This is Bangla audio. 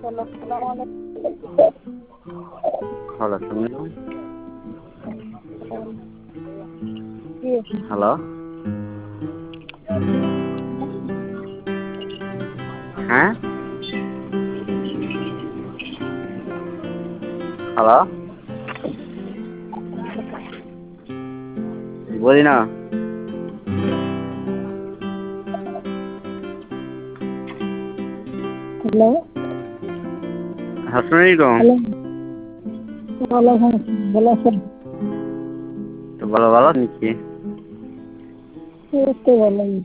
হ্যালো, শুনুন। হ্যালো, হ্যাঁ, হ্যালো, বলি না। হ্যালো, আসসালামু আলাইকুম। হ্যালো, ওয়ালাইকুম আসসালাম, ভালো আছেন? তো ভালো ভালো নিচ্ছি। এই তো ভালোই।